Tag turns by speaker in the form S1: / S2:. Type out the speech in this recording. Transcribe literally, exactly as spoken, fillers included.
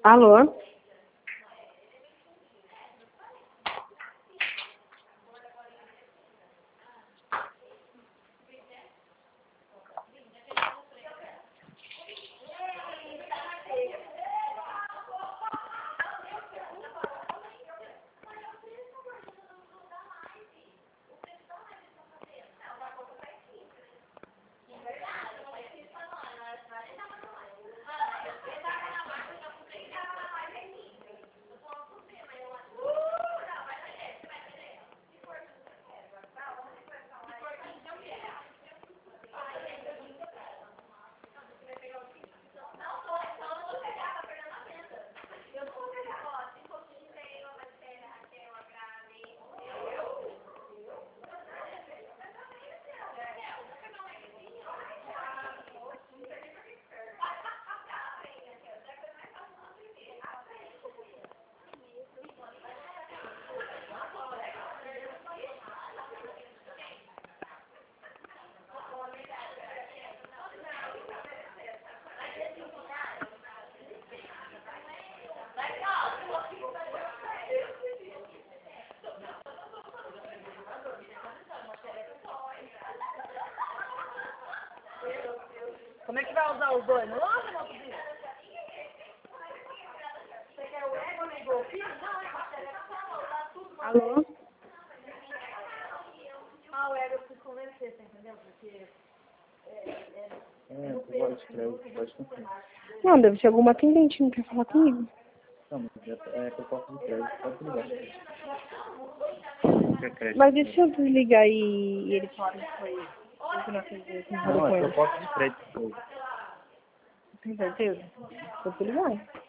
S1: Alô?
S2: Como é que vai usar os dois? Não lança, não, filho? Você quer o ego nem golfinho? Não, é pra tudo.
S1: Alô?
S2: Ah, o ego eu preciso convencer, você entendeu? Porque... É, é,
S3: É, tu pode escrever, pode confiar.
S1: Não, deve ser alguma atendente que não quer falar comigo.
S3: Não, mas é, é proposta de crédito, pode ligar. Quer crédito?
S1: Mas e se eu desligar e, e ele falar que foi eu que não atendeu, que não falou
S3: Não,
S1: com
S3: é
S1: ele?
S3: proposta de crédito.
S1: Tem certeza? Eu tô ligando.